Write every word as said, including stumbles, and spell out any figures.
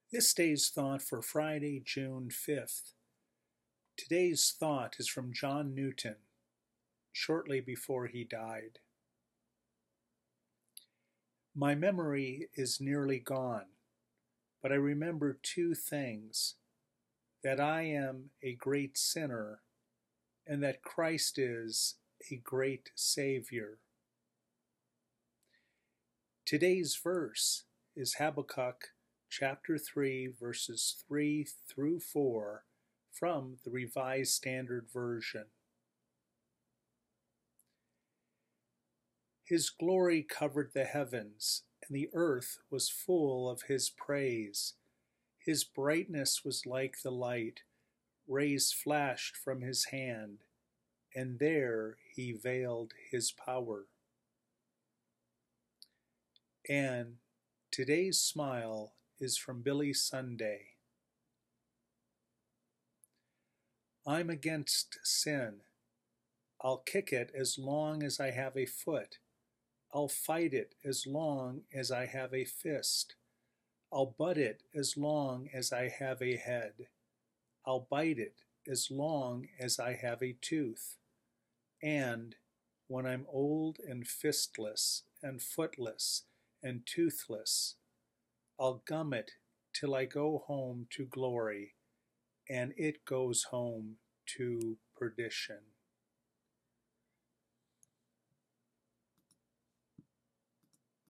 This day's thought for Friday, June fifth. Today's thought is from John Newton, shortly before he died. My memory is nearly gone, but I remember two things: that I am a great sinner, and that Christ is a great Savior. Today's verse is Habakkuk chapter three, verses three through four from the Revised Standard Version. His glory covered the heavens, and the earth was full of his praise. His brightness was like the light. Rays flashed from his hand, and there he veiled his power. And today's smile is from Billy Sunday. I'm against sin. I'll kick it as long as I have a foot. I'll fight it as long as I have a fist. I'll butt it as long as I have a head. I'll bite it as long as I have a tooth. And when I'm old and fistless and footless and toothless, I'll gum it till I go home to glory, and it goes home to perdition.